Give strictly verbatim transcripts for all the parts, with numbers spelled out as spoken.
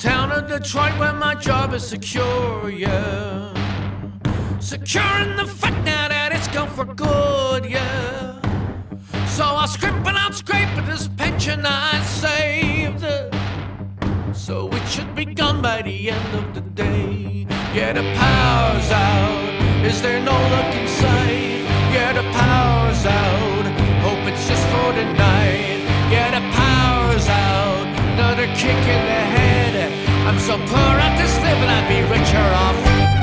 town of Detroit where my job is secure, yeah. Secure in the fact now that it's gone for good, yeah. So I'll scrimp and I'll scrape at this pension I saved. So it should be gone by the end of the day. Yeah, the power's out. Is there no look inside? Yeah, the power's out. Hope it's just for the night. Yeah, the power's out. Another kick in the head. I'm so poor at this living, I'd be richer off.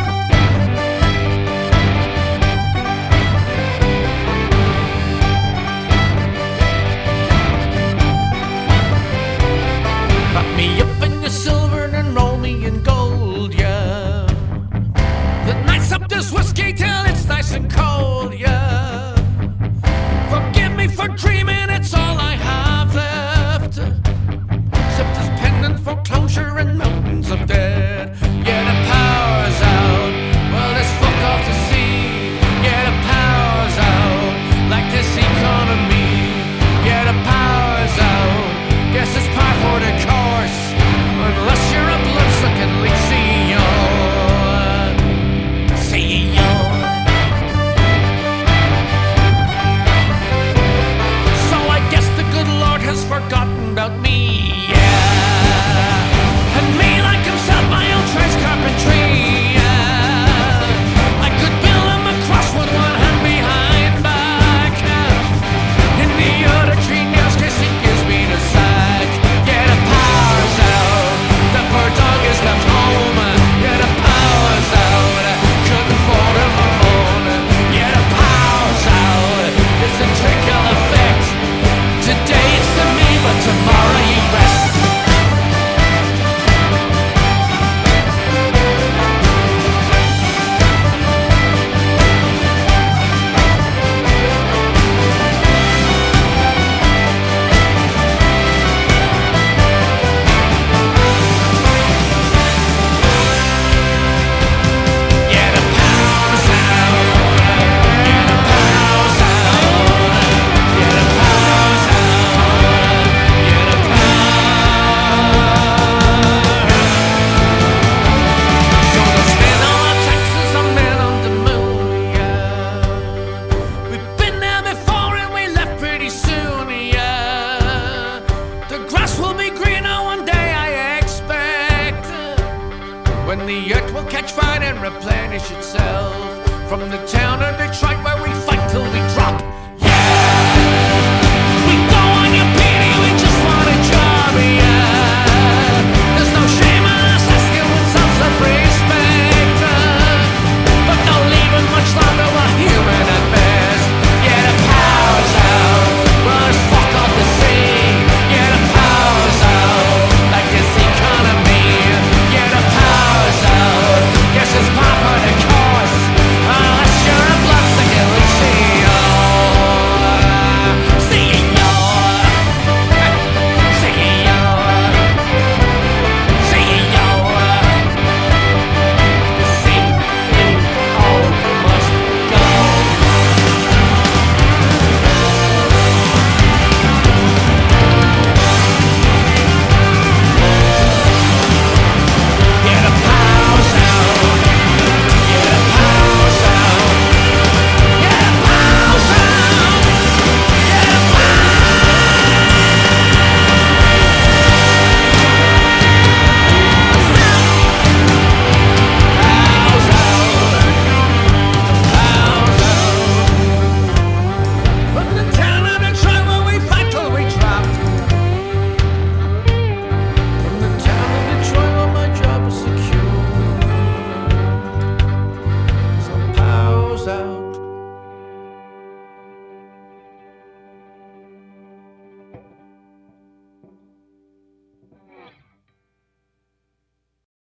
Wrap me up in your silver and roll me in gold, yeah. The night's up this whiskey till it's nice and cold, yeah. Forgive me for dreaming, it's all I have left. Except this pendant foreclosure and mountains of dead. Yeah, the power's out. Well, there's fuck all to see. Yeah, the power's out. Like this economy. Yeah, the power's out. Guess it's par for the course. Unless you're a blood-sucking league C E O. C E O. So I guess the good Lord has forgotten about me, yeah. And me like himself, my own trace carpentry, yeah. I could build him a cross with one hand behind back. In the other tree nails case he gives me the sack. Yeah, the power's out. The bird dog is left home. Yeah, the power's out. Couldn't afford him alone. Yeah, the power's out. It's a trickle effect. Today it's to me, but tomorrow you rest. Yeah, the power's out. Yeah, the power's out. Yeah, the power's out. Yeah, the power. So let's spend all our taxes on men on the moon, yeah. We've been there before and we left pretty soon, yeah. The grass will be greener one day, I expect. When the earth will catch fire and replenish itself. From the town of Detroit